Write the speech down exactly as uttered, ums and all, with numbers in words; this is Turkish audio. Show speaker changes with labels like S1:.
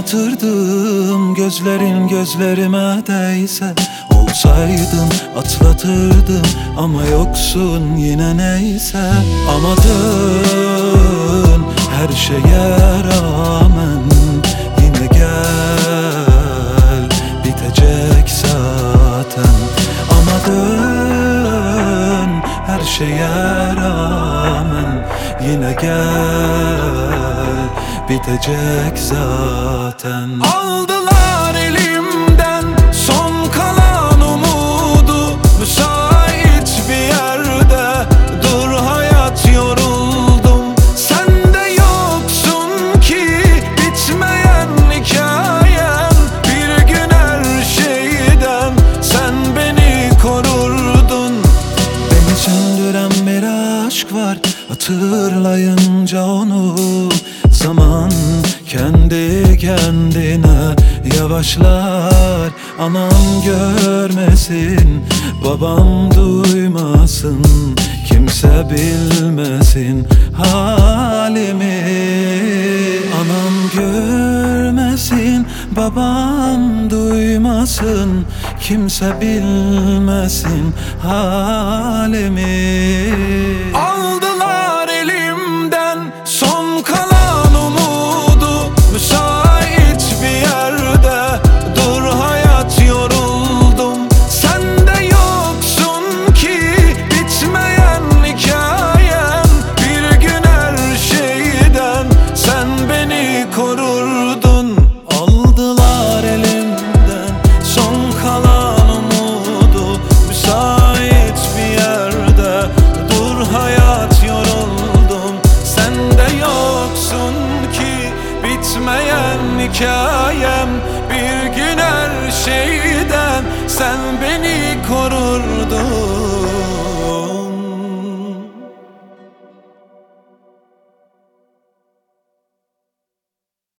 S1: Ağlatırdım gözlerin gözlerime değse. Olsaydın atlatırdım ama yoksun yine neyse. Amadın her şeye rağmen yine gel, bitecek zaten. Amadın her şeye rağmen yine gel, bitecek zaten. Aldılar elimden son kalan umudu. Müsait bir yerde dur hayat, yoruldum. Sen de yoksun ki bitmeyen hikayem. Bir gün her şeyden sen beni korurdun. Beni söndüren bir aşk var, hatırlayınca onu. Zaman kendi kendine yavaşlar. Anam görmesin, babam duymasın, kimse bilmesin halimi. Anam görmesin, babam duymasın, kimse bilmesin halimi.